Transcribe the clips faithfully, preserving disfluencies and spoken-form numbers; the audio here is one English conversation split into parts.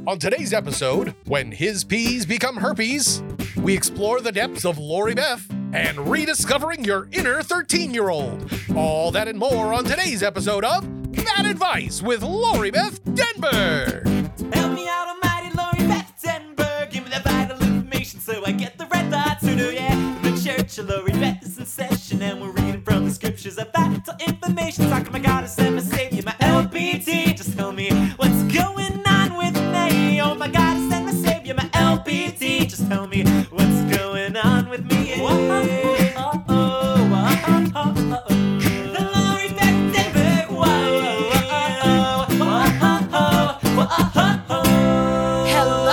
On today's episode, when his peas become herpes, we explore the depths of Lori Beth and rediscovering your inner thirteen-year-old. All that and more on today's episode of Bad Advice with Lori Beth Denberg. Help me out, almighty Lori Beth Denberg. Give me the vital information so I get the right thoughts to do, yeah. The church of Lori Beth is in session and we're reading from the scriptures of vital information. Talking my goddess and my savior, my L B T. Just tell me what's going on with me. Oh my goddess and my savior, my L B T. Just tell me what's going on with me. Yeah. Whoa, oh, oh, oh, oh, oh, oh. The Lori Beth Denberg. Whoa, oh, oh, oh, oh, oh, oh.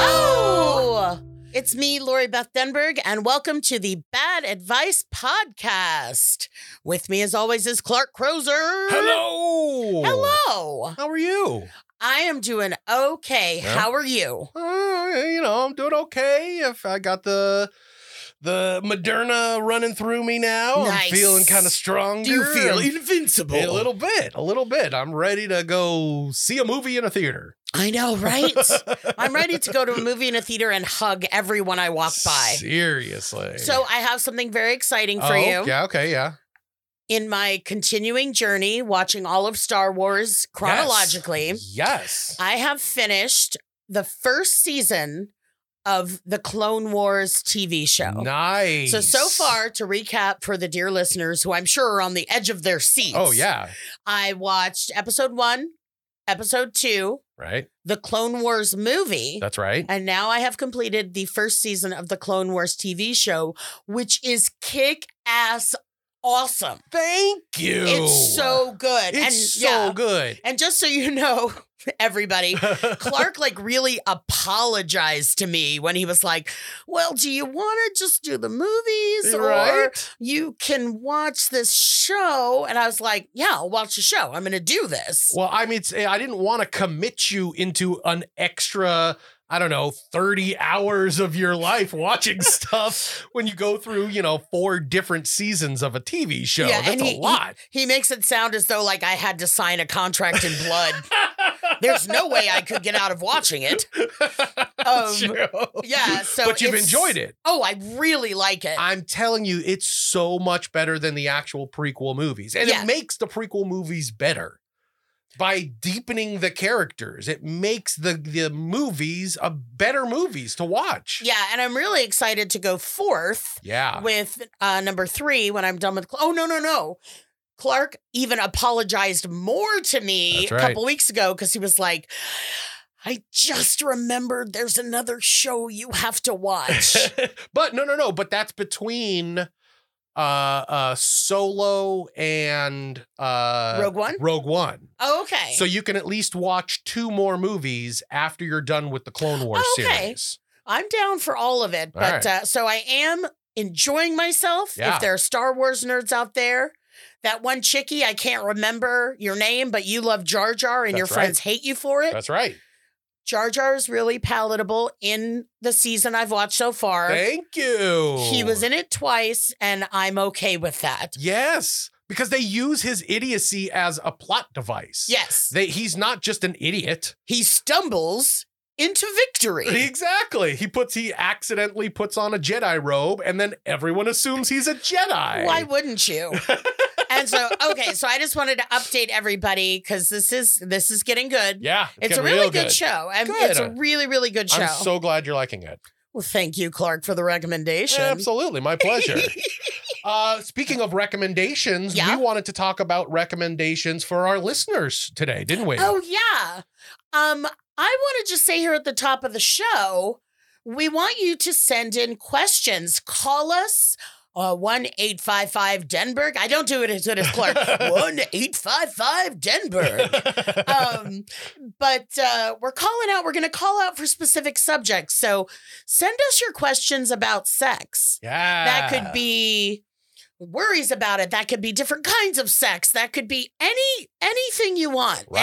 Hello! It's me, Lori Beth Denberg, and welcome to the Bad Advice Podcast. With me, as always, is Clark Crozer. Hello! Hello! How are you? I am doing okay. Yeah. How are you? Uh, you know, I'm doing okay. If I got the the Moderna running through me now, Nice. I'm feeling kind of stronger. Do you feel I'm- invincible? A little bit, a little bit. I'm ready to go see a movie in a theater. I know, right? I'm ready to go to a movie in a theater and hug everyone I walk by. Seriously. So I have something very exciting for oh, you. Yeah, okay, yeah. In my continuing journey, watching all of Star Wars chronologically, Yes. yes. I have finished the first season of the Clone Wars T V show. Nice. So, so far, to recap for the dear listeners who I'm sure are on the edge of their seats. Oh, yeah. I watched episode one, episode two, Right. the Clone Wars movie. That's right. And now I have completed the first season of the Clone Wars T V show, which is kick-ass awesome. Thank you. It's so good. It's and, so yeah. good. And just so you know, everybody, Clark like really apologized to me when he was like, well, do you want to just do the movies or Right? you can watch this show? And I was like, yeah, I'll watch the show. I'm going to do this. Well, I mean, it's, I didn't want to commit you into an extra, I don't know, thirty hours of your life watching stuff when you go through, you know, four different seasons of a T V show. Yeah, That's and a he- lot. He makes it sound as though like I had to sign a contract in blood. There's no way I could get out of watching it. Um, True. Yeah, so But you've it's- enjoyed it. Oh, I really like it. I'm telling you, it's so much better than the actual prequel movies. And Yeah. it makes the prequel movies better. By deepening the characters, it makes the, the movies a better movies to watch. Yeah, and I'm really excited to go forth Yeah. with uh, number three when I'm done with. Oh, no, no, no. Clark even apologized more to me That's a right. couple weeks ago because he was like, I just remembered there's another show you have to watch. But no, no, no. But that's between uh uh Solo and uh Rogue One? Rogue One. Oh, okay. So you can at least watch two more movies after you're done with the Clone Wars Oh, okay. series. I'm down for all of it. All But right. uh, so I am enjoying myself. Yeah. If there are Star Wars nerds out there, that one chickie, I can't remember your name, but you love Jar Jar and your That's right. friends hate you for it. That's right. Jar Jar is really palatable in the season I've watched so far. Thank you. He was in it twice, and I'm okay with that. Yes, because they use his idiocy as a plot device. Yes, They, he's not just an idiot. he stumbles into victory. Exactly. He puts he accidentally puts on a Jedi robe and then everyone assumes he's a Jedi. Why wouldn't you? And so, okay, so I just wanted to update everybody because this is this is getting good. Yeah. It's a getting really real good, show. And Good. it's a really, really good show. I'm so glad you're liking it. Well, thank you, Clark, for the recommendation. Absolutely. My pleasure. uh, speaking of recommendations, Yeah. we wanted to talk about recommendations for our listeners today, didn't we? Oh, yeah. Um, I want to just say here at the top of the show, we want you to send in questions. Call us. Uh, one eight five five Denberg. I don't do it as good as Clark. one eight five five Denberg. Um, but uh, we're calling out, we're going to call out for specific subjects. So send us your questions about sex. yeah. That could be worries about it. That could be different kinds of sex. That could be any anything you want. Right. Any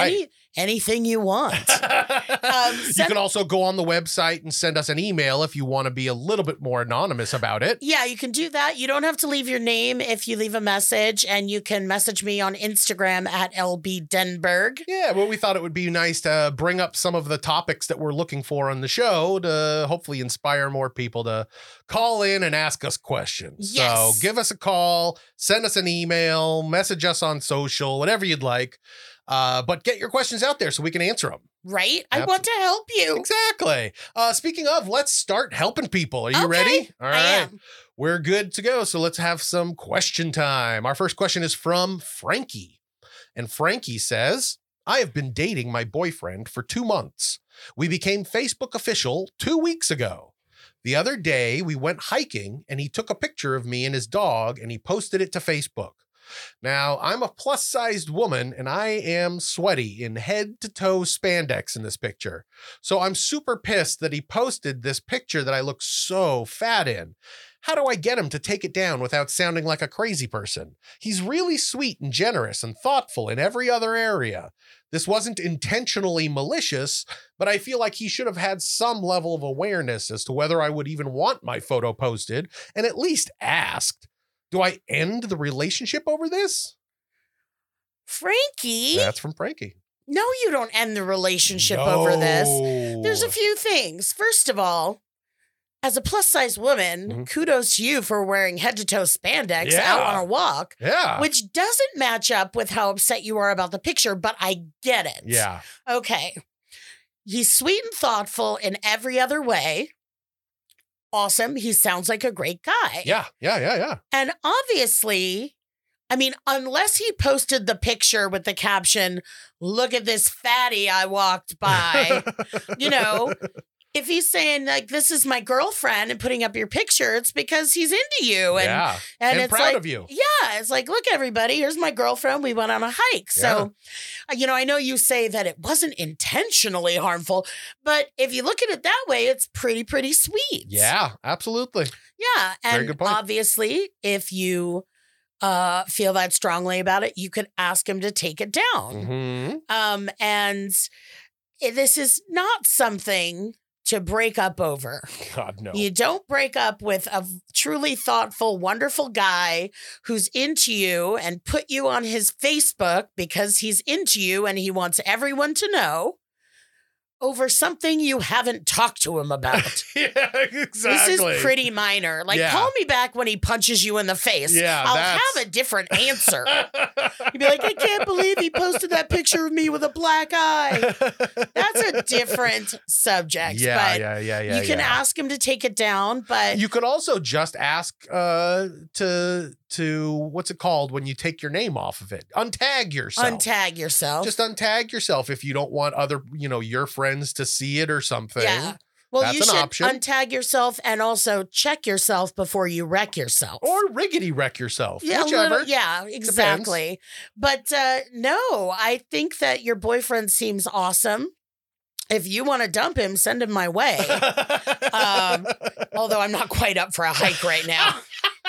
anything you want. Um, You send- can also go on the website and send us an email if you want to be a little bit more anonymous about it. Yeah, you can do that. You don't have to leave your name if you leave a message, and you can message me on Instagram at L B Denberg. Yeah, well, we thought it would be nice to bring up some of the topics that we're looking for on the show to hopefully inspire more people to call in and ask us questions. Yes. So give us a call, send us an email, message us on social, whatever you'd like. Uh, but get your questions out there so we can answer them. Right? I want to help you. Exactly. Uh, speaking of, let's start helping people. Are you Okay, ready? All I right. am. We're good to go. So let's have some question time. Our first question is from Frankie. And Frankie says, I have been dating my boyfriend for two months. We became Facebook official two weeks ago. The other day, we went hiking and he took a picture of me and his dog and he posted it to Facebook. Now, I'm a plus-sized woman and I am sweaty in head-to-toe spandex in this picture. So I'm super pissed that he posted this picture that I look so fat in. How do I get him to take it down without sounding like a crazy person? He's really sweet and generous and thoughtful in every other area. This wasn't intentionally malicious, but I feel like he should have had some level of awareness as to whether I would even want my photo posted and at least asked. Do I end the relationship over this? Frankie? That's from Frankie. No, you don't end the relationship No. over this. There's a few things. First of all, as a plus size woman, Mhm. kudos to you for wearing head to toe spandex Yeah. out on a walk, Yeah. which doesn't match up with how upset you are about the picture, but I get it. Yeah. Okay. He's sweet and thoughtful in every other way. Awesome. He sounds like a great guy. Yeah. Yeah. Yeah. Yeah. And obviously, I mean, unless he posted the picture with the caption, look at this fatty I walked by, you know, if he's saying like, this is my girlfriend and putting up your picture, it's because he's into you. And, yeah. and, And it's proud like, of you. yeah, it's like, look, everybody, here's my girlfriend. We went on a hike. So, uh, you know, I know you say that it wasn't intentionally harmful, but if you look at it that way, it's pretty, pretty sweet. Yeah. Absolutely. Yeah. Very And good point. obviously, if you uh, feel that strongly about it, you could ask him to take it down. hmm Um, and i- this is not something to break up over. God, no. You don't break up with a truly thoughtful, wonderful guy who's into you and put you on his Facebook because he's into you and he wants everyone to know over something you haven't talked to him about. yeah. Exactly. This is pretty minor. Like, Yeah. call me back when he punches you in the face. Yeah, I'll that's- have a different answer. You'd be like, I can't believe he posted that picture of me with a black eye. That's a different subject. Yeah, but yeah, yeah, yeah. you can yeah. ask him to take it down, but You could also just ask uh, to to what's it called when you take your name off of it? Untag yourself. untag yourself. Just untag yourself if you don't want other, you know, your friends to see it or something. Yeah. Well, That's you an should option. untag yourself and also check yourself before you wreck yourself. Or riggedy wreck yourself. Yeah, a whichever. little- yeah, exactly. But uh, no, I think that your boyfriend seems awesome. If you want to dump him, send him my way. um, although I'm not quite up for a hike right now.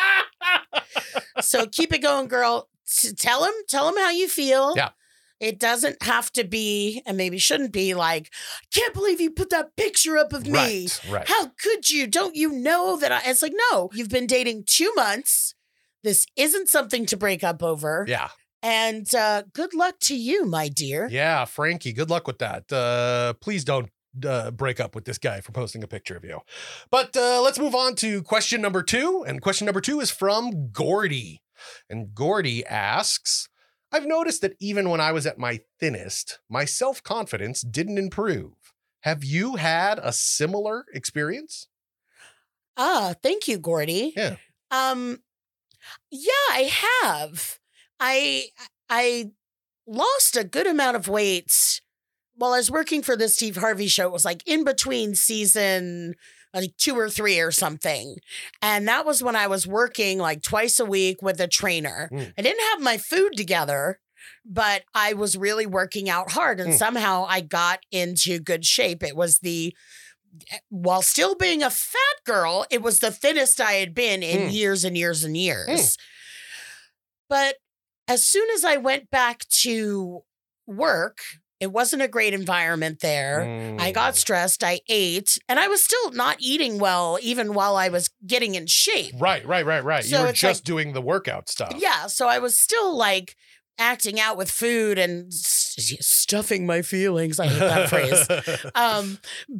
So keep it going, girl. S- Tell him, tell him how you feel. Yeah. It doesn't have to be, and maybe shouldn't be like, can't believe you put that picture up of me. Right, right. How could you? Don't you know that I, it's like, no, you've been dating two months. This isn't something to break up over. Yeah. And uh, good luck to you, my dear. Yeah, Frankie, good luck with that. Uh, please don't uh, break up with this guy for posting a picture of you. But uh, let's move on to question number two. And question number two is from Gordy. And Gordy asks, I've noticed that even when I was at my thinnest, my self-confidence didn't improve. Have you had a similar experience? Ah, thank you, Gordy. Yeah. Um, yeah, I have. I I lost a good amount of weight while I was working for the Steve Harvey show. It was like in between season like two or three or something. And that was when I was working like twice a week with a trainer. Mm. I didn't have my food together, but I was really working out hard. And Mm. somehow I got into good shape. It was the, while still being a fat girl, it was the thinnest I had been in Mm. years and years and years. But as soon as I went back to work, It wasn't a great environment there. Mm. I got stressed. I ate, and I was still not eating well, even while I was getting in shape. Right, right, right, right. So you were it's just like- doing the workout stuff. Yeah. So I was still like acting out with food and s- stuffing my feelings. I hate that phrase. Um,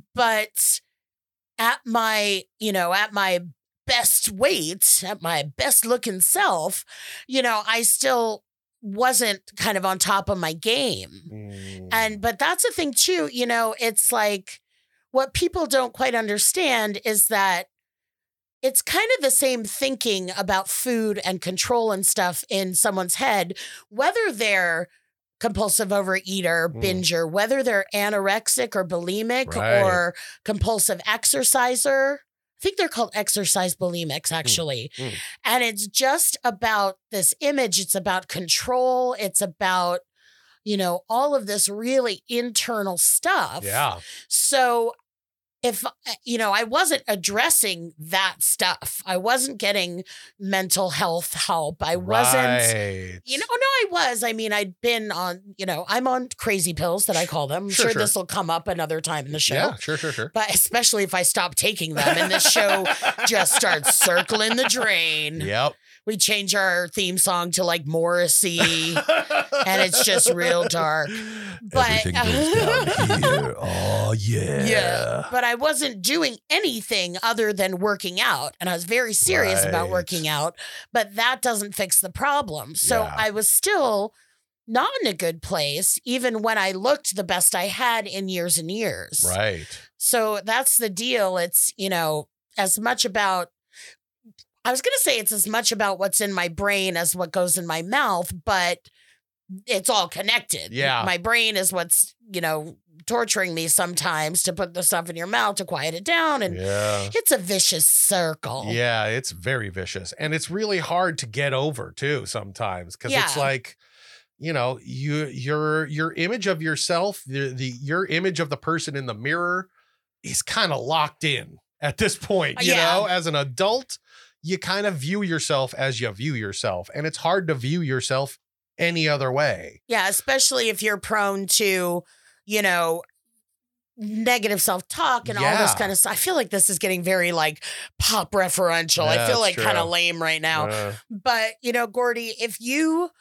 but at my, you know, at my best weight, at my best looking self, you know, I still wasn't kind of on top of my game. Mm. And, but that's the thing too, you know, it's like what people don't quite understand is that it's kind of the same thinking about food and control and stuff in someone's head, whether they're compulsive overeater, Mm. binger, whether they're anorexic or bulimic Right. or compulsive exerciser. I think they're called exercise bulimics, actually. Mm. And it's just about this image. It's about control. It's about, you know, all of this really internal stuff. Yeah. So if, you know, I wasn't addressing that stuff, I wasn't getting mental health help. I wasn't, Right. you know, no, I was. I mean, I'd been on, you know, I'm on crazy pills that I call them. I'm Sure, sure, sure. this will come up another time in the show. Yeah, sure, sure, sure. But especially if I stop taking them and this show just starts circling the drain. Yep. We change our theme song to like Morrissey and it's just real dark. But Everything goes down here. Oh, yeah. yeah, but I wasn't doing anything other than working out. And I was very serious about Right. working out, but that doesn't fix the problem. So Yeah. I was still not in a good place, even when I looked the best I had in years and years. Right. So that's the deal. It's, you know, as much about, I was going to say it's as much about what's in my brain as what goes in my mouth, but it's all connected. Yeah. My brain is what's, you know, torturing me sometimes to put the stuff in your mouth to quiet it down. And Yeah. it's a vicious circle. Yeah, it's very vicious. And it's really hard to get over too sometimes because it's Yeah. like, you know, you your your image of yourself, the, the your image of the person in the mirror is kind of locked in at this point. You Yeah. know, as an adult, you kind of view yourself as you view yourself. And it's hard to view yourself any other way. Yeah, especially if you're prone to, you know, negative self-talk and all this Yeah. kind of stuff. I feel like this is getting very like pop referential. Yeah, I feel that's like kind of true. lame right now. Uh, But, you know, Gordy, if you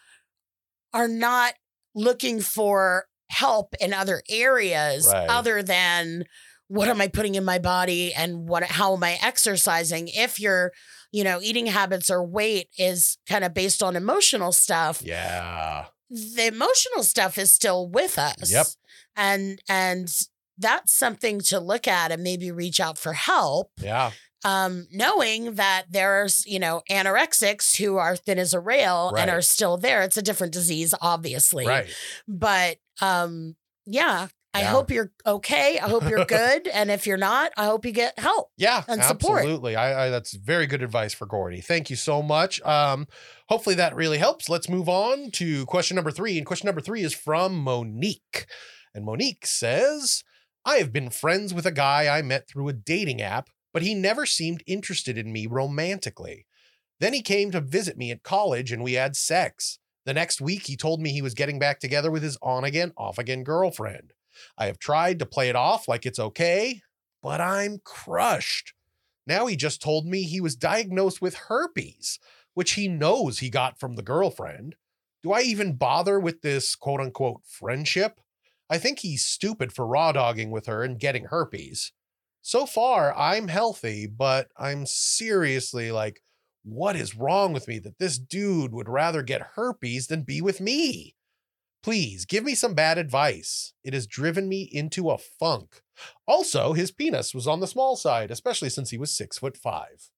are not looking for help in other areas Right. other than what am I putting in my body and what how am I exercising, if your, you know, eating habits or weight is kind of based on emotional stuff, yeah. the emotional stuff is still with us. Yep. And and that's something to look at and maybe reach out for help. Yeah. Um, knowing that there's, you know, anorexics who are thin as a rail Right. and are still there. It's a different disease, obviously. Right. But um, yeah, I Yeah. hope you're okay. I hope you're good. And if you're not, I hope you get help. Yeah, And support. absolutely. I, I that's very good advice for Gordy. Thank you so much. Um, hopefully that really helps. Let's move on to question number three. And question number three is from Monique. And Monique says, I have been friends with a guy I met through a dating app, but he never seemed interested in me romantically. Then he came to visit me at college and we had sex. The next week, he told me he was getting back together with his on-again, off-again girlfriend. I have tried to play it off like it's okay, but I'm crushed. Now he just told me he was diagnosed with herpes, which he knows he got from the girlfriend. Do I even bother with this quote unquote friendship? I think he's stupid for raw dogging with her and getting herpes. So far, I'm healthy, but I'm seriously like, what is wrong with me that this dude would rather get herpes than be with me? Please give me some bad advice. It has driven me into a funk. Also, his penis was on the small side, especially since he was six foot five.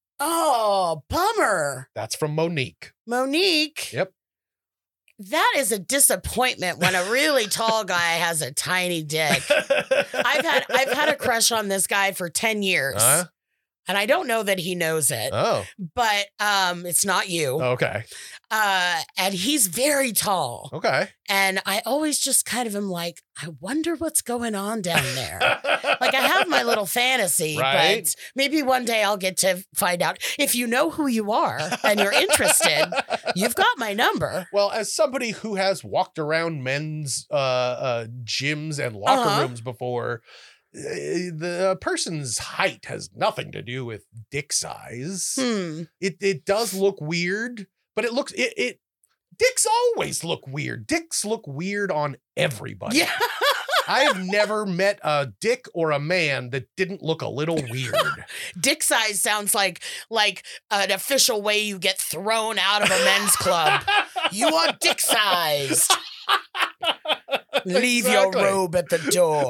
Oh, bummer. That's from Monique. Monique. Yep. That is a disappointment when a really tall guy has a tiny dick. I've had I've had a crush on this guy for ten years. Huh? And I don't know that he knows it, Oh, but um it's not you. okay. Uh, and he's very tall. Okay. And I always just kind of am like, I wonder what's going on down there. Like, I have my little fantasy, Right. but maybe one day I'll get to find out. If you know who you are and you're interested, you've got my number. Well, as somebody who has walked around men's uh, uh, gyms and locker Uh-huh. rooms before, uh, the person's height has nothing to do with dick size. Hmm. It it does look weird, but it looks it it dicks always look weird. Dicks look weird on everybody. Yeah. I have never met a dick or a man that didn't look a little weird. Dick size sounds like like an official way you get thrown out of a men's club. You are dick sized. Leave Exactly. your robe at the door.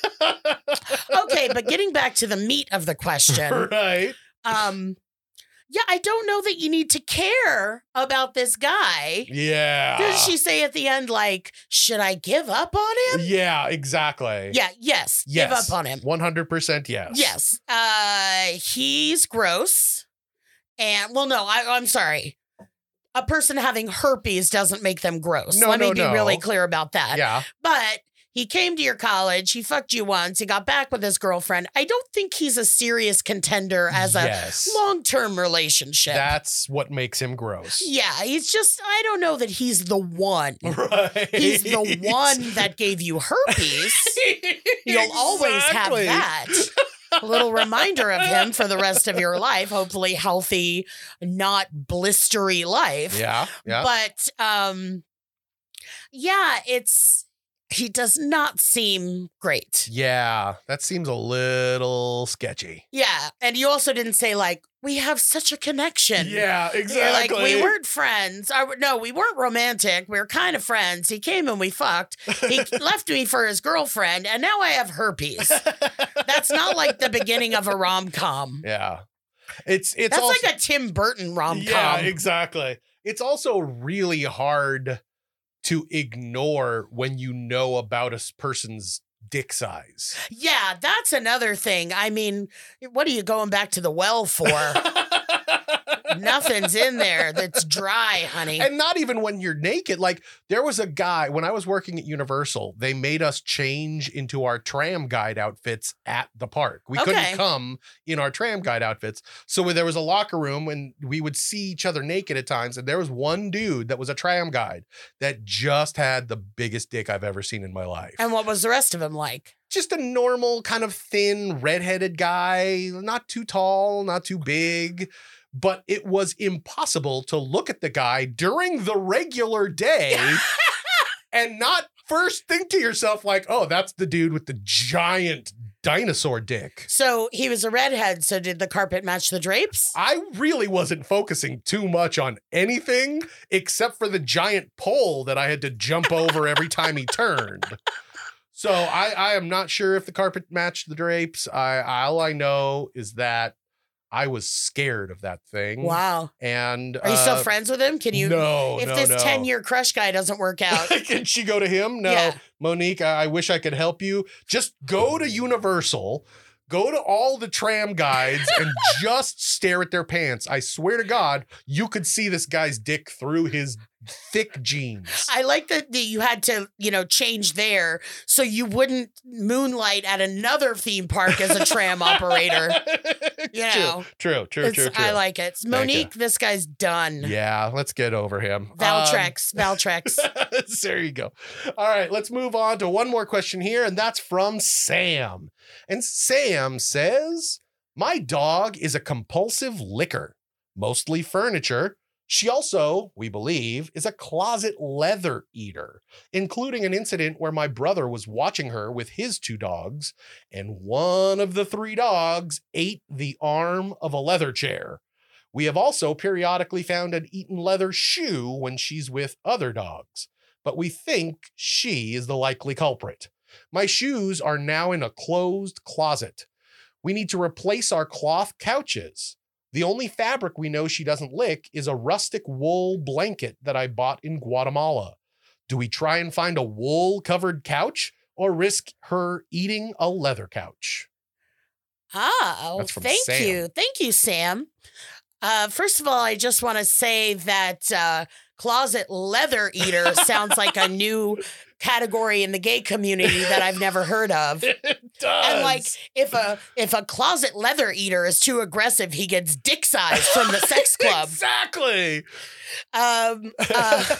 Okay, but getting back to the meat of the question. Right. Um, yeah, I don't know that you need to care about this guy. Yeah. Does she say at the end, like, should I give up on him? Yeah, exactly. Yeah, yes, Yes. give up on him. one hundred percent yes. Yes. Uh, he's gross. And, well, no, I, I'm sorry. A person having herpes doesn't make them gross. No, Let no, me be no. really clear about that. Yeah. But he came to your college. He fucked you once. He got back with his girlfriend. I don't think he's a serious contender as a Yes. long-term relationship. That's what makes him gross. Yeah, he's just, I don't know that he's the one. Right. He's the one that gave you herpes. You'll always have Exactly. that. A little reminder of him for the rest of your life. Hopefully healthy, not blistery life. Yeah. Yeah. But um yeah, it's he does not seem great. yeah. That seems a little sketchy. Yeah, and you also didn't say like we have such a connection. Yeah, You're like, we weren't friends. Or, no, we weren't romantic. We were kind of friends. He came and we fucked. He left me for his girlfriend, and now I have herpes. That's not like the beginning of a rom-com. Yeah. It's it's That's also, like a Tim Burton rom-com. yeah, exactly. It's also really hard to ignore when you know about a s- person's dick size. Yeah, that's another thing. I mean, what are you going back to the well for? Nothing's in there that's dry, honey. And not even when you're naked. Like, there was a guy, when I was working at Universal, they made us change into our tram guide outfits at the park. We Okay. couldn't come in our tram guide outfits. So when there was a locker room and we would see each other naked at times. And there was one dude that was a tram guide that just had the biggest dick I've ever seen in my life. And what was the rest of him like? Just a normal, kind of thin, redheaded guy, not too tall, not too big. But it was impossible to look at the guy during the regular day and not first think to yourself like, oh, that's the dude with the giant dinosaur dick. So he was a redhead, so did the carpet match the drapes? I really wasn't focusing too much on anything except for the giant pole that I had to jump over every time he turned. So I, I am not sure if the carpet matched the drapes. I all I know is that I was scared of that thing. Wow. And Are you still uh, friends with him? Can you, No, if no, this no. ten-year crush guy doesn't work out? Can she go to him? No, Yeah. Monique, I, I wish I could help you. Just go to Universal, go to all the tram guides and just stare at their pants. I swear to God, you could see this guy's dick through his thick jeans. I like that that you had to, you know, change there so you wouldn't moonlight at another theme park as a tram operator. You know, True, true, true, It's- true, true. I like it. you. Monique, this guy's done. Yeah, let's get over him. Um, Valtrex, Valtrex. there you go. All right, let's move on to one more question here, and that's from Sam. And Sam says, my dog is a compulsive licker, mostly furniture. She also, we believe, is a closet leather eater, including an incident where my brother was watching her with his two dogs, and one of the three dogs ate the arm of a leather chair. We have also periodically found an eaten leather shoe when she's with other dogs, but we think she is the likely culprit. My shoes are now in a closed closet. We need to replace our cloth couches. The only fabric we know she doesn't lick is a rustic wool blanket that I bought in Guatemala. Do we try and find a wool-covered couch or risk her eating a leather couch? Oh, That's from thank Sam. you. Thank you, Sam. Uh, first of all, I just want to say that uh, closet leather eater sounds like a new category in the gay community that I've never heard of. It does. And like, if a if a closet leather eater is too aggressive, he gets dick size from the sex club. Exactly. Um, uh,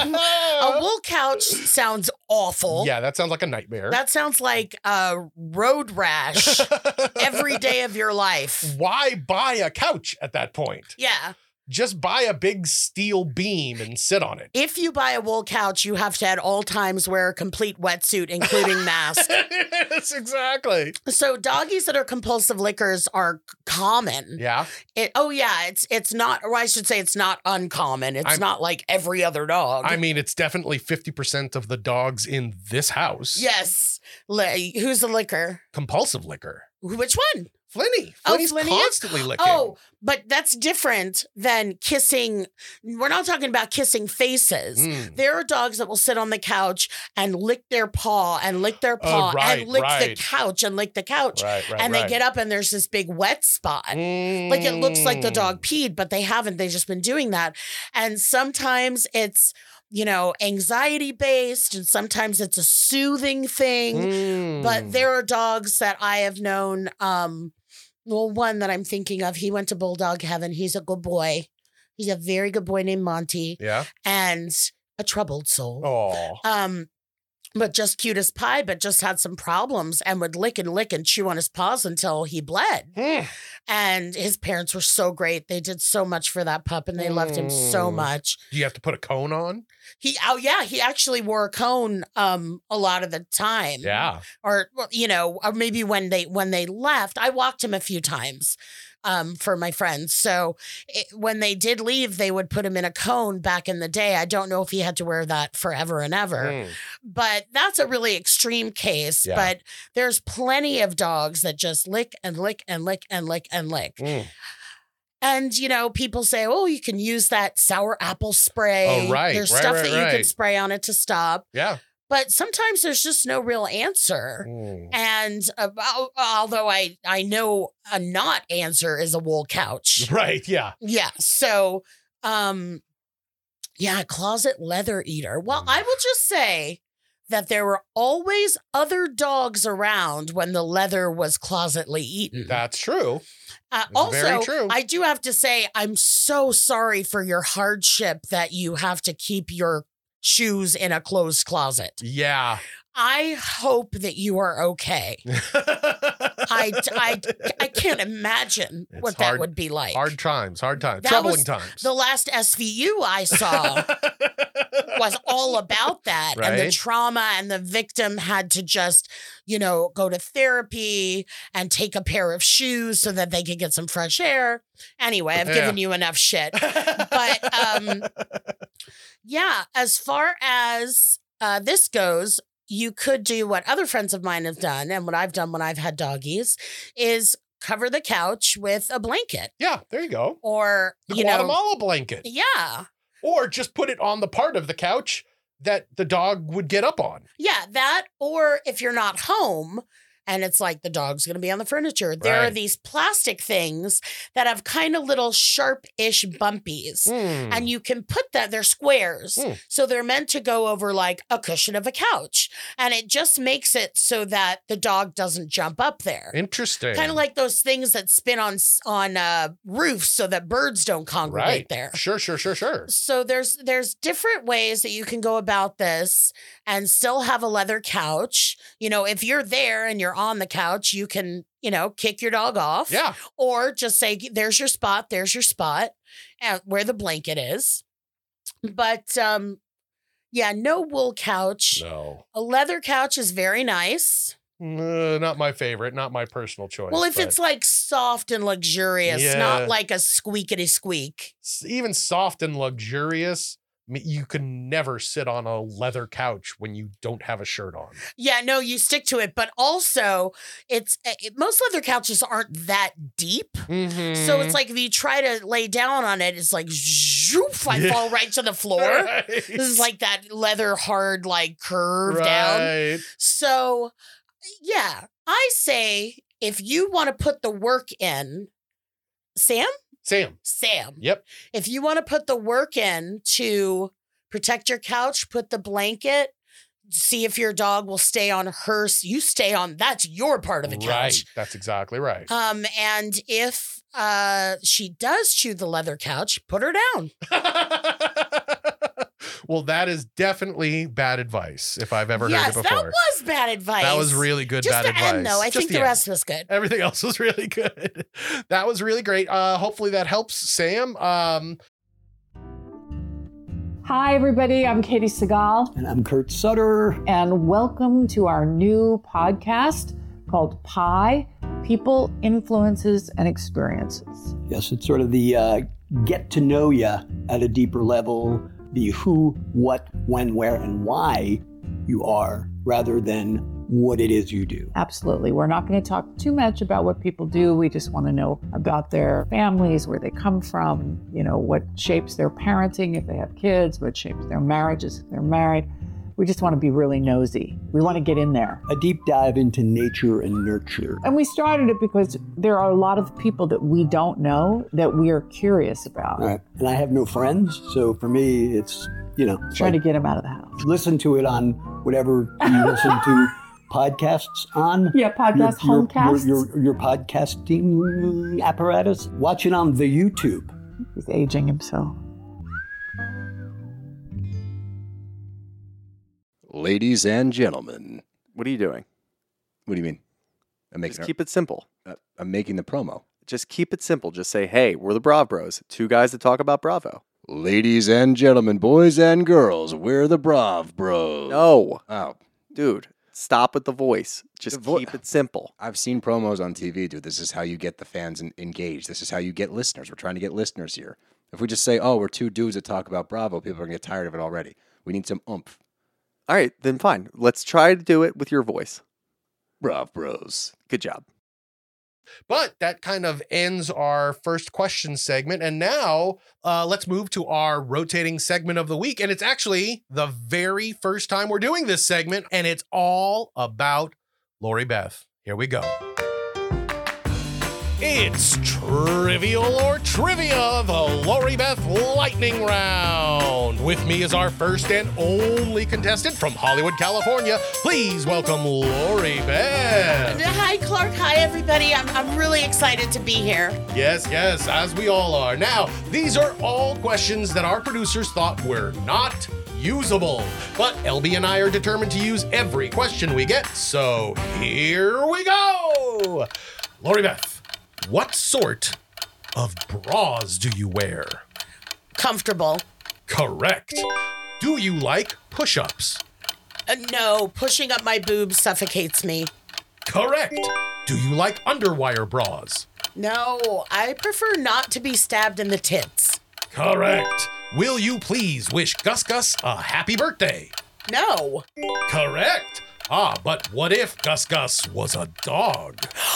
a wool couch sounds awful. Yeah, that sounds like a nightmare. That sounds like a road rash every day of your life. Why buy a couch at that point? Yeah. Just buy a big steel beam and sit on it. If you buy a wool couch, you have to at all times wear a complete wetsuit, including mask. Yes, exactly. So doggies that are compulsive lickers are c- common. Yeah. It, oh yeah, it's it's not, or I should say it's not uncommon. It's I'm- not like every other dog. I mean, it's definitely fifty percent of the dogs in this house. Yes. Li- who's the licker? Compulsive liquor. Which one? Flinny. Oh, Flinny's Flinny is? constantly licking. Oh, but that's different than kissing. We're not talking about kissing faces. Mm. There are dogs that will sit on the couch and lick their paw and lick their paw Oh, right, and lick right. the couch and lick the couch. Right, right, and right. they get up and there's this big wet spot. Like it looks like the dog peed, but they haven't. They've just been doing that. And sometimes it's, you know, anxiety based and sometimes it's a soothing thing. Mm. But there are dogs that I have known. Um, well, one that I'm thinking of, he went to Bulldog Heaven. He's a good boy. He's a very good boy named Monty Yeah. and a troubled soul. Oh. Um, but just cute as pie, but just had some problems and would lick and lick and chew on his paws until he bled. Mm. And his parents were so great. They did so much for that pup and they loved him so Mm. much. Do you have to put a cone on? He, oh yeah, he actually wore a cone um a lot of the time. Yeah. Or well, you know, or maybe when they when they left, I walked him a few times um for my friends. So it, when they did leave, they would put him in a cone back in the day. I don't know if he had to wear that forever and ever. Mm. But that's a really extreme case. Yeah. But there's plenty of dogs that just lick and lick and lick and lick and lick. Mm. And, you know, people say, oh, you can use that sour apple spray. Oh, right, There's right, stuff right, that you can right. spray on it to stop. Yeah. But sometimes there's just no real answer. Mm. And uh, al- although I, I know a not answer is a wool couch. Right. Yeah. Yeah. So, um, yeah, closet leather eater. Well, Mm. I will just say that there were always other dogs around when the leather was closetly eaten. That's true. Uh, It's very also, true. I do have to say, I'm so sorry for your hardship that you have to keep your shoes in a closed closet. Yeah. I hope that you are okay. I, I, I can't imagine It's what hard- that would be like. Hard times. Hard times. That Troubling was times. The last S V U I saw was all about that. And the Right. trauma, and the victim had to just, you know, go to therapy and take a pair of shoes so that they could get some fresh air. Anyway, I've Yeah. given you enough shit. But um, yeah, as far as uh, this goes, you could do what other friends of mine have done and what I've done when I've had doggies is cover the couch with a blanket Yeah. There you go. or, The you know, Guatemala blanket. yeah. Or just put it on the part of the couch that the dog would get up on. Yeah, that, or if you're not home and it's like the dog's going to be on the furniture, there are Right. these plastic things that have kind of little sharp-ish bumpies. Mm. And you can put that, they're squares. Mm. So they're meant to go over like a cushion of a couch. And it just makes it so that the dog doesn't jump up there. Interesting. Kind of like those things that spin on s- on uh, roofs so that birds don't congregate right there. Sure, sure, sure, sure. So there's there's different ways that you can go about this and still have a leather couch. You know, if you're there and you're on the couch, you can, you know, kick your dog off. Yeah. Or just say, there's your spot, there's your spot, and where the blanket is. But um, yeah, no wool couch. No. A leather couch is very nice. Uh, not my favorite. Not my personal choice. Well, if but it's like soft and luxurious, Yeah. not like a squeakity squeak. s- even soft and luxurious, I mean, you can never sit on a leather couch when you don't have a shirt on. Yeah, no, you stick to it. But also, it's it, most leather couches aren't that deep. Mm-hmm. So it's like if you try to lay down on it, it's like zhoof, I Yeah. fall right to the floor. Right. This is like that leather hard, like curve down. Right. So, yeah, I say if you want to put the work in, Sam, Sam. Sam. Yep. If you want to put the work in to protect your couch, put the blanket, see if your dog will stay on her. You stay on, that's your part of the couch. Right. That's exactly right. Um, and if uh, she does chew the leather couch, put her down. Well, that is definitely bad advice if I've ever yes, heard it before. that was bad advice. That was really good Just bad the advice. end, though. I Just think the, end. rest was good. Everything else was really good. That was really great. Uh, hopefully that helps, Sam. Um, Hi, everybody. I'm Katie Segal. And I'm Kurt Sutter. And welcome to our new podcast called Pi, People, Influences, and Experiences. Yes, it's sort of the uh, get to know you at a deeper level, the who, what, when, where, and why you are, rather than what it is you do. Absolutely. We're not going to talk too much about what people do. We just want to know about their families, where they come from, you know, what shapes their parenting if they have kids, what shapes their marriages if they're married. We just want to be really nosy. We want to get in there. A deep dive into nature and nurture. And we started it because there are a lot of people that we don't know that we are curious about. All right. And I have no friends, so for me, it's, you know. Trying like, to get them out of the house. Listen to it on whatever you listen to podcasts on. Yeah, podcast, your, homecasts. Your, your, your podcasting apparatus. Watch it on the YouTube. He's aging himself. Ladies and gentlemen. What are you doing? What do you mean? I'm making Just keep it simple. uh, I'm making the promo. Just keep it simple. Just say, hey, we're the Brav Bros. Two guys that talk about Bravo. Ladies and gentlemen, boys and girls, we're the Brav Bros. No. Oh, Dude, stop with the voice. Just The vo- keep it simple. I've seen promos on T V, dude. This is how you get the fans en- engaged. This is how you get listeners. We're trying to get listeners here. If we just say, oh, we're two dudes that talk about Bravo, people are going to get tired of it already. We need some oomph. All right, then fine. Let's try to do it with your voice. Brav Bros. Good job. But that kind of ends our first question segment. And now uh, let's move to our rotating segment of the week. And it's actually the very first time we're doing this segment. And it's all about Lori Beth. Here we go. It's Trivial or Trivia, the Lori Beth Lightning Round. With me is our first and only contestant from Hollywood, California. Please welcome Lori Beth. Hi, Clark. Hi, everybody. I'm, I'm really excited to be here. Yes, yes, as we all are. Now, these are all questions that our producers thought were not usable. But L B and I are determined to use every question we get. So here we go. Lori Beth. What sort of bras do you wear? Comfortable. Correct. Do you like push-ups? Uh, no, pushing up my boobs suffocates me. Correct. Do you like underwire bras? No, I prefer not to be stabbed in the tits. Correct. Will you please wish Gus Gus a happy birthday? No. Correct. Ah, but what if Gus Gus was a dog?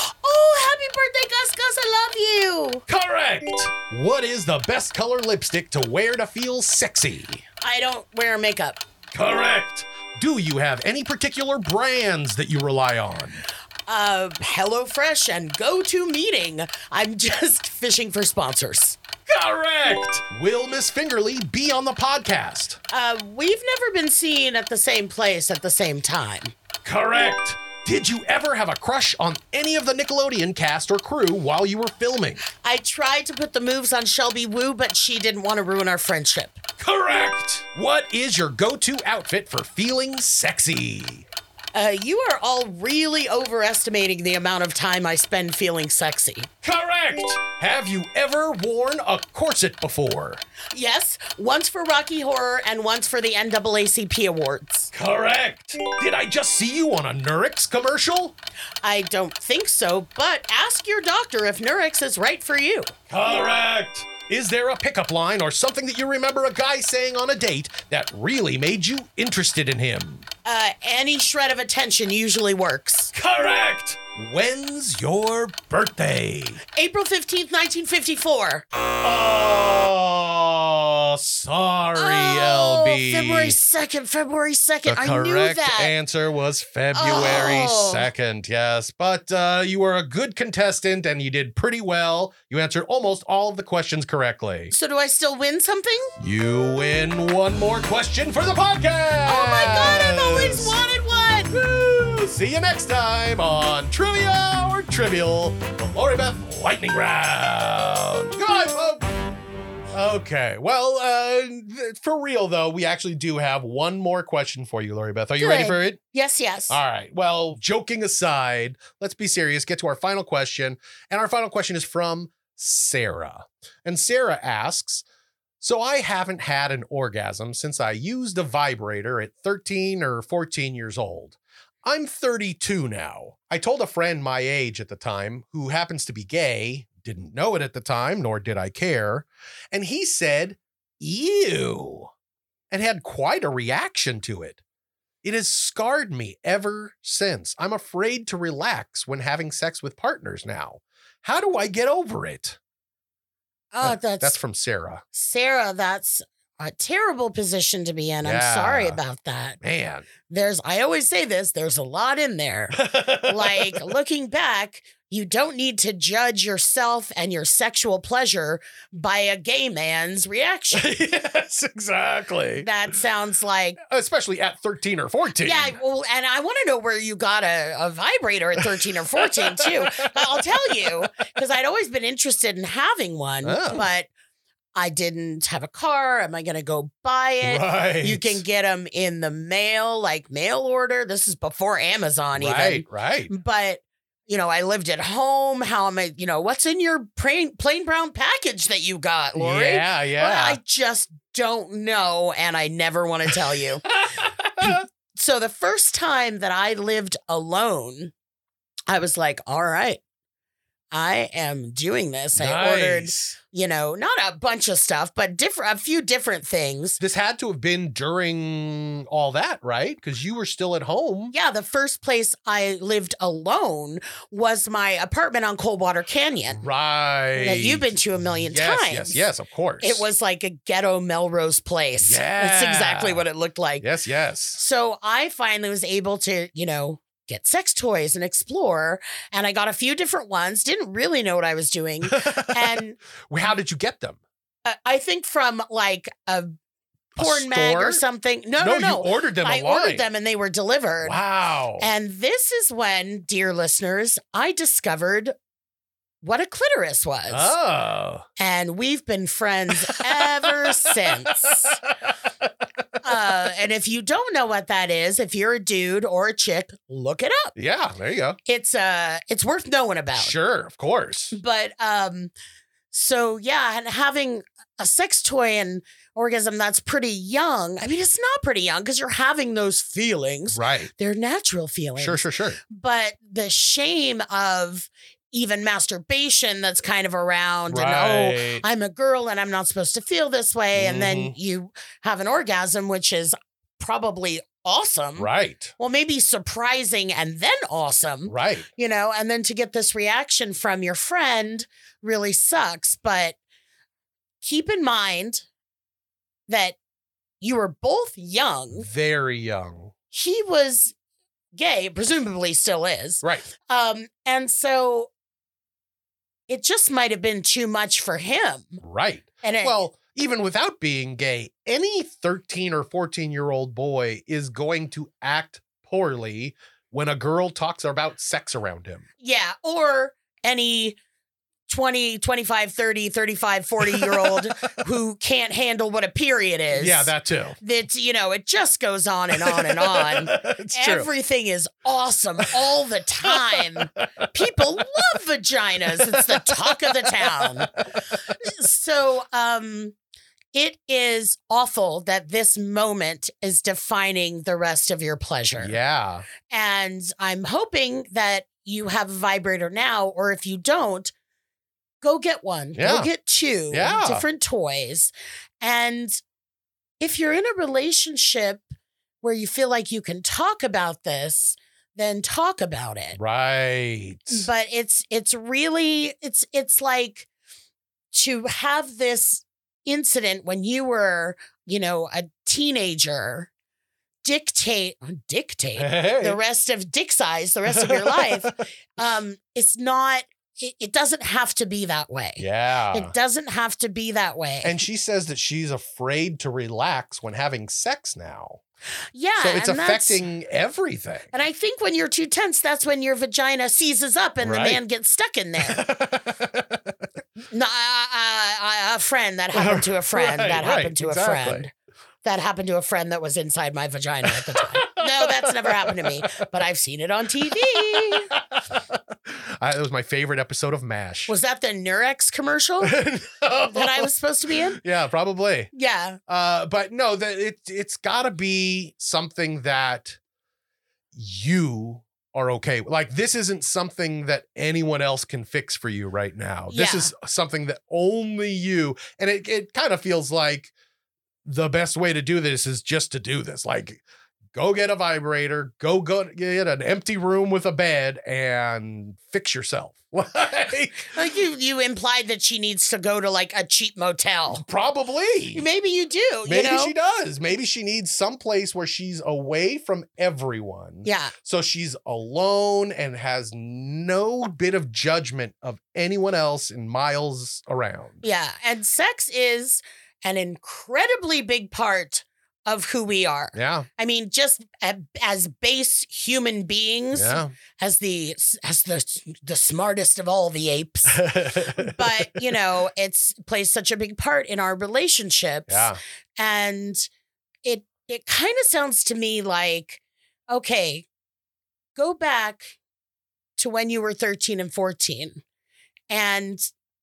Oh, happy birthday, Gus Gus. I love you. Correct. What is the best color lipstick to wear to feel sexy? I don't wear makeup. Correct. Do you have any particular brands that you rely on? Uh, HelloFresh and GoToMeeting. I'm just fishing for sponsors. Correct. Will Miss Fingerly be on the podcast? Uh, we've never been seen at the same place at the same time. Correct. Did you ever have a crush on any of the Nickelodeon cast or crew while you were filming? I tried to put the moves on Shelby Woo, but she didn't want to ruin our friendship. Correct. What is your go-to outfit for feeling sexy? Uh, you are all really overestimating the amount of time I spend feeling sexy. Correct. Have you ever worn a corset before? Yes, once for Rocky Horror and once for the N double A C P Awards. Correct. Did I just see you on a Nurex commercial? I don't think so, but ask your doctor if Nurex is right for you. Correct. Is there a pickup line or something that you remember a guy saying on a date that really made you interested in him? Uh, any shred of attention usually works. Correct. When's your birthday? April fifteenth, nineteen fifty-four. Oh, Oh, sorry, Oh, L B. February second, February The second. I knew correct that. answer was February Oh. second, yes. But uh, you were a good contestant and you did pretty well. You answered almost all of the questions correctly. So do I still win something? You win one more question for the podcast. Oh my God, I've always wanted one. Woo! See you next time on Trivia or Trivial, the Lori Beth Lightning Round. Goodbye, folks. Okay, well, uh, th- for real though, we actually do have one more question for you, Lori Beth. Are you ready Good. for it? Yes, yes. All right. Well, joking aside, let's be serious. Get to our final question. And our final question is from Sarah. And Sarah asks, so I haven't had an orgasm since I used a vibrator at thirteen or fourteen years old. I'm thirty-two now. I told a friend my age at the time, who happens to be gay, didn't know it at the time, nor did I care. And he said, ew, and had quite a reaction to it. It has scarred me ever since. I'm afraid to relax when having sex with partners now. How do I get over it? Oh, That- that's, that's from Sarah. Sarah. That's a terrible position to be in. I'm Yeah. sorry about that. Man. There's, I always say this, there's a lot in there. Like looking back, you don't need to judge yourself and your sexual pleasure by a gay man's reaction. Yes, exactly. That sounds like, Especially at thirteen or fourteen. yeah, well, and I want to know where you got a, a vibrator at thirteen or fourteen too. I'll tell you, because I'd always been interested in having one, Oh. but I didn't have a car. Am I going to go buy it? Right. You can get them in the mail, like mail order. This is before Amazon even. Right, right. But, you know, I lived at home. How am I, you know, what's in your plain, plain brown package that you got, Lori? Yeah, yeah. Well, I just don't know, and I never want to tell you. So the first time that I lived alone, I was like, all right, I am doing this. I ordered, Nice. you know, not a bunch of stuff, but different, a few different things. This had to have been during all that, right? Because you were still at home. Yeah, the first place I lived alone was my apartment on Coldwater Canyon Right. that you've been to a million yes, times. Yes, yes, of course. It was like a ghetto Melrose Place. That's Yeah. exactly what it looked like. Yes, yes. So I finally was able to, you know, get sex toys and explore. And I got a few different ones, didn't really know what I was doing. And Well, how did you get them? uh, I think from like a A porn mag store? or something. No, no, no. You ordered them I online. ordered them and they were delivered. Wow. And this is when, dear listeners, I discovered what a clitoris was. Oh. And we've been friends ever since. Uh, and if you don't know what that is, if you're a dude or a chick, look it up. Yeah, there you go. It's uh, it's worth knowing about. Sure, of course. But um, so yeah, and having a sex toy and orgasm that's pretty young. I mean, it's not pretty young because you're having those feelings. Right. They're natural feelings. Sure, sure, sure. But the shame of even masturbation that's kind of around and oh, Right. I'm a girl and I'm not supposed to feel this way. And then Mhm. you have an orgasm, which is probably awesome. Right. Well, maybe surprising and then awesome, Right. you know, and then to get this reaction from your friend really sucks. But keep in mind that you were both young. Very young. He was gay, presumably still is. Right. Um, and so it just might have been too much for him. Right. And it, Well, even without being gay, any thirteen or fourteen year old boy is going to act poorly when a girl talks about sex around him. yeah, or any twenty, twenty-five, thirty, thirty-five, forty year old who can't handle what a period is. Yeah, that too. That, you know, it just goes on and on and on. It's true. Everything is awesome all the time. People love vaginas. It's the talk of the town. So, um, it is awful that this moment is defining the rest of your pleasure. Yeah. And I'm hoping that you have a vibrator now, or if you don't, go get one. Yeah. Go get two Yeah. different toys. And if you're in a relationship where you feel like you can talk about this, then talk about it. Right. But it's it's really it's it's like to have this incident when you were, you know, a teenager dictate, dictate Hey. the rest of dick size, the rest of your life. Um, it's not, it, it doesn't have to be that way. Yeah. It doesn't have to be that way. And she says that she's afraid to relax when having sex now. yeah. So it's and that's- affecting everything. And I think when you're too tense, that's when your vagina seizes up and Right. the man gets stuck in there. No, I, I, I, a friend that happened to a friend Right, that right, happened to exactly. a friend that happened to a friend that was inside my vagina at the time. No, that's never happened to me, but I've seen it on T V. I, that was my favorite episode of MASH. Was that the Nurex commercial that I was supposed to be in? Yeah, probably. Yeah. Uh, but no, that it it's got to be something that you are okay with. Like, this isn't something that anyone else can fix for you right now. This Yeah. is something that only you, and it, it kind of feels like the best way to do this is just to do this. Like, go get a vibrator, go, go get an empty room with a bed and fix yourself. Like, Like you, you implied that she needs to go to like a cheap motel. probably. Maybe you do. Maybe you know? she does. Maybe she needs some place where she's away from everyone. Yeah. So she's alone and has no bit of judgment of anyone else in miles around. Yeah. And sex is an incredibly big part of who we are. Yeah. I mean, just a- as base human beings, Yeah. as the as the the smartest of all the apes. But you know, it's plays such a big part in our relationships. Yeah. And it it kind of sounds to me like, okay, go back to when you were thirteen and fourteen and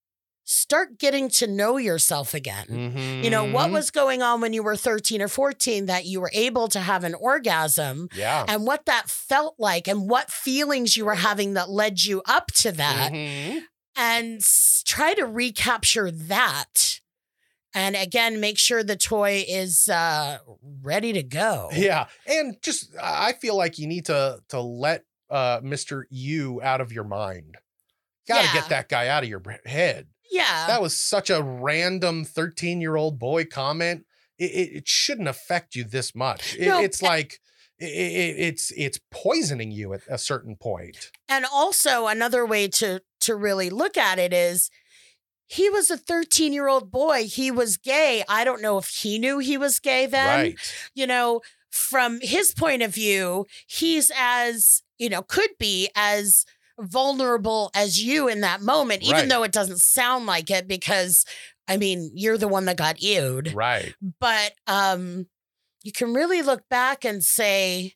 start getting to know yourself again. You know, what Mhm. was going on when you were thirteen or fourteen that you were able to have an orgasm Yeah. and what that felt like and what feelings you were having that led you up to that, Mhm. and s- try to recapture that. And again, make sure the toy is uh, ready to go. Yeah. And just, I feel like you need to, to let uh, Mister You out of your mind. Got to Yeah. get that guy out of your br- head. Yeah. That was such a random thirteen year old boy comment. It, it, it shouldn't affect you this much. It, No, it's like it, it, it's it's poisoning you at a certain point. And also another way to to really look at it is he was a thirteen year old boy. He was gay. I don't know if he knew he was gay then. Right. You know, from his point of view, he's as, you know, could be as vulnerable as you in that moment, even Right. though it doesn't sound like it, because I mean, you're the one that got ewed. Right. But um, you can really look back and say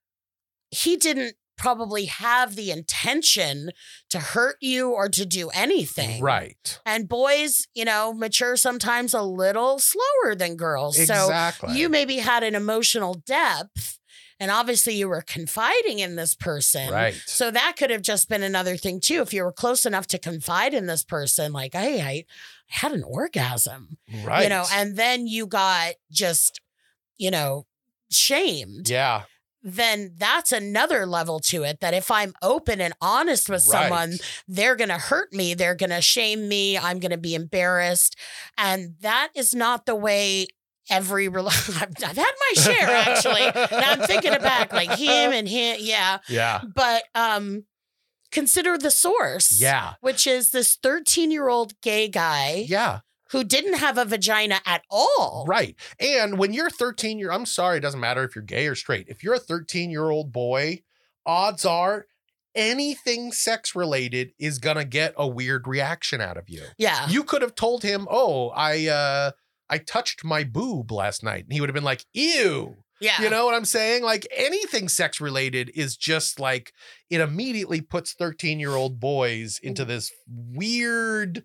he didn't probably have the intention to hurt you or to do anything. Right. And boys, you know, mature sometimes a little slower than girls. Exactly. So you maybe had an emotional depth, and obviously you were confiding in this person. Right. So that could have just been another thing too. If you were close enough to confide in this person, like, hey, I, I had an orgasm. Right. You know, and then you got just, you know, shamed. yeah. Then that's another level to it, that if I'm open and honest with someone, Right. they're going to hurt me. They're going to shame me. I'm going to be embarrassed. And that is not the way every, rel- I've, I've had my share actually. Now I'm thinking it back, like him and him. Yeah. Yeah. But um, consider the source. Yeah. Which is this thirteen year old gay guy Yeah. who didn't have a vagina at all. Right. And when you're thirteen, you're, I'm sorry, it doesn't matter if you're gay or straight. If you're a thirteen year old boy, odds are anything sex related is going to get a weird reaction out of you. Yeah. You could have told him, oh, I, uh, I touched my boob last night. And he would have been like, ew. Yeah. You know what I'm saying? Like, anything sex related is just like, it immediately puts thirteen year old boys into this weird,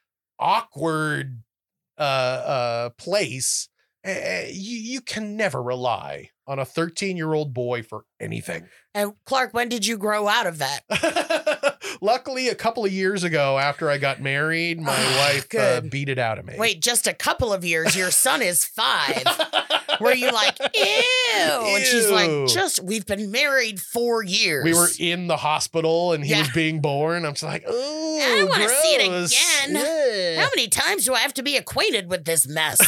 awkward uh, uh, place. Uh, you, you can never rely on a thirteen year old boy for anything. And Clark, when did you grow out of that? Luckily, a couple of years ago, after I got married, my Ah, wife uh, good. beat it out of me. Wait, just a couple of years. Your son is five. Were you like, ew? And she's Ew. like, just, we've been married four years. We were in the hospital and he Yeah. was being born. I'm just like, oh, I don't wanna see it gross. again. How many times do I have to be acquainted with this mess?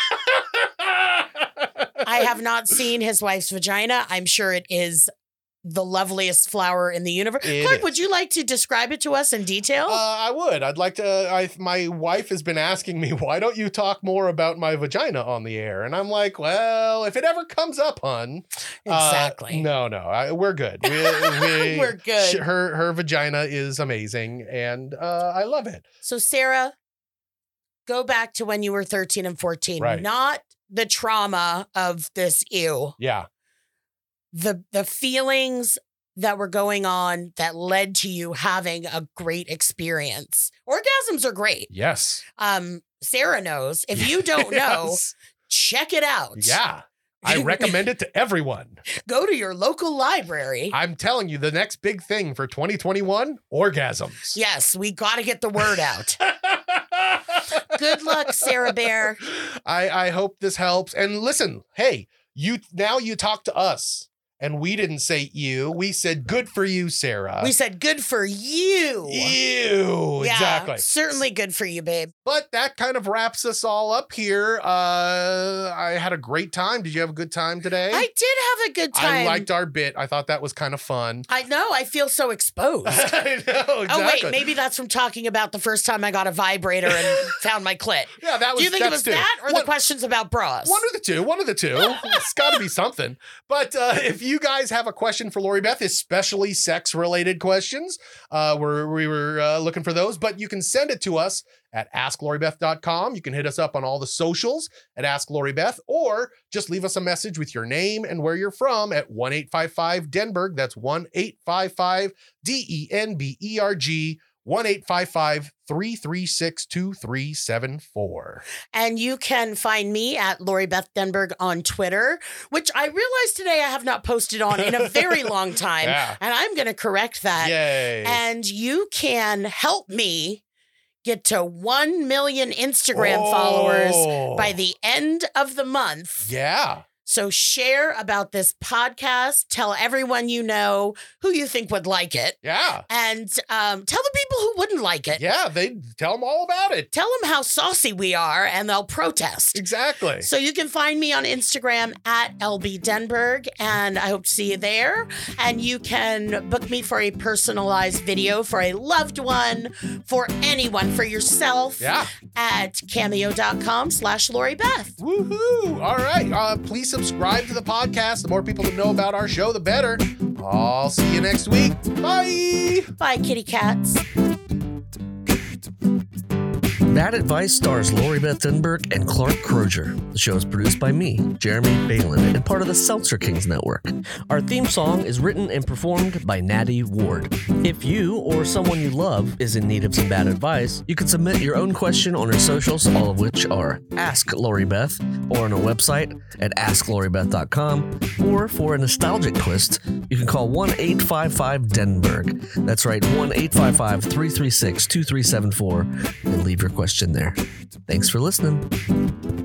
I have not seen his wife's vagina. I'm sure it is the loveliest flower in the universe. It Clark, is. would you like to describe it to us in detail? Uh, I would. I'd like to. I, my wife has been asking me, why don't you talk more about my vagina on the air? And I'm like, well, if it ever comes up, hun. Exactly. Uh, no, no, I, we're good. We, we, We're good. sh- her her vagina is amazing, and uh, I love it. So, Sarah, go back to when you were thirteen and fourteen. Right. Not the trauma of this ew. Yeah. The the feelings that were going on that led to you having a great experience. Orgasms are great. Yes. Um, Sarah knows. If you don't know, Yes. check it out. Yeah. I recommend it to everyone. Go to your local library. I'm telling you, the next big thing for twenty twenty-one, orgasms. Yes, we got to get the word out. Good luck, Sarah Bear. I, I hope this helps. And listen, hey, you now you talk to us. And we didn't say you. We said good for you, Sarah. We said good for you. Ew. Yeah, Exactly. certainly good for you, babe. But that kind of wraps us all up here. Uh, I had a great time. Did you have a good time today? I did have a good time. I liked our bit. I thought that was kind of fun. I know. I feel so exposed. I know, exactly. Oh, wait. Maybe that's from talking about the first time I got a vibrator and found my clit. Yeah, that was. Do you think it that's was two. that or One- the questions about bras? One of the two. One of the two. It's got to be something. But uh, if you guys have a question for Lori Beth, especially sex-related questions, uh, we're, we were uh, looking for those. But you can send it to us at ask lori beth dot com. You can hit us up on all the socials at Ask Lori Beth, or just leave us a message with your name and where you're from at one eight five five Denberg. That's one eight five five D E N B E R G. one eight five five three three six two three seven four. And you can find me at Lori Beth Denberg on Twitter, which I realized today I have not posted on in a very long time. Yeah. And I'm going to correct that. Yay. And you can help me get to one million Instagram Oh. followers by the end of the month. Yeah. So share about this podcast. Tell everyone you know who you think would like it. Yeah. And um, tell the people who wouldn't like it. Yeah. They tell them all about it. Tell them how saucy we are and they'll protest. Exactly. So you can find me on Instagram at L B Denberg, and I hope to see you there. And you can book me for a personalized video for a loved one, for anyone, for yourself. Yeah. At cameo.com slash Lori Beth. Woohoo. All right. Uh, please subscribe to the podcast. The more people that know about our show, the better. I'll see you next week. Bye. Bye, kitty cats. Bad Advice stars Lori Beth Denberg and Clark Crozier. The show is produced by me, Jeremy Balin, and part of the Seltzer Kings Network. Our theme song is written and performed by Natty Ward. If you or someone you love is in need of some bad advice, you can submit your own question on our socials, all of which are Ask Lori Beth, or on our website at ask lori beth dot com, or for a nostalgic twist, you can call one eight five five Denberg. That's right, one eight five five three three six two three seven four, and leave your question there. Thanks for listening.